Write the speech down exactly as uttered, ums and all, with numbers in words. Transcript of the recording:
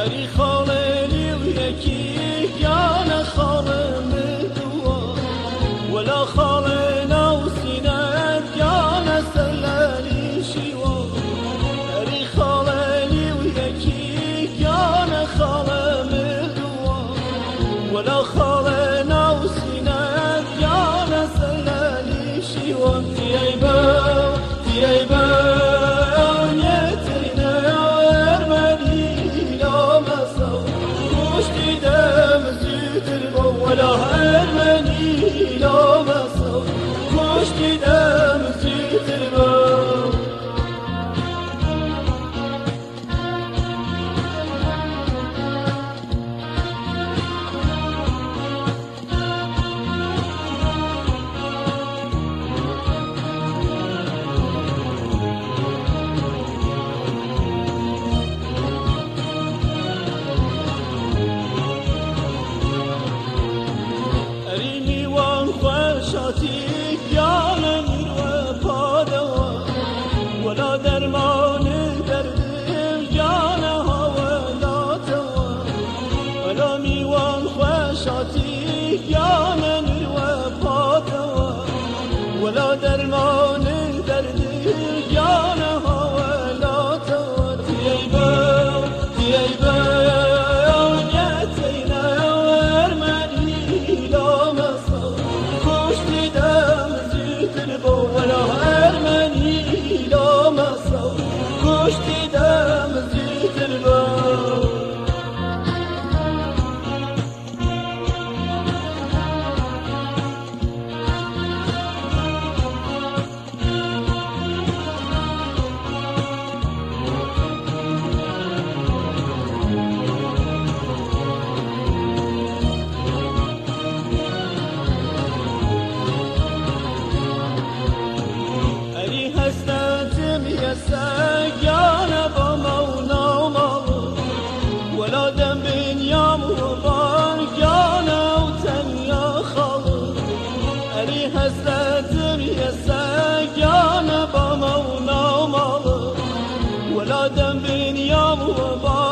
اری خالنی و یکی یان خالم دوا ولا خالنا و سینت یان سلالی شیوا اری خالنی و یکی یان خالم دوا ولا خالنا و سینت یان سلالی شیوا تی با تی با ولا هرمني لا مصر كشت دم زيت الماء شاتی یان و پادوا ولا درمان درد یان هوا توا ولا میوان خوشاتی یان و پادوا ولا درمان درد یان هوا توا تی با تی با ولا هرمني لا مصر كشت دم زيت الباب سجانا بمونا ومالو ولا دم بنيام وبار جانا وتنيا خالو أري هستم يا سجانا بمونا ومالو ولا دم بنيام وبار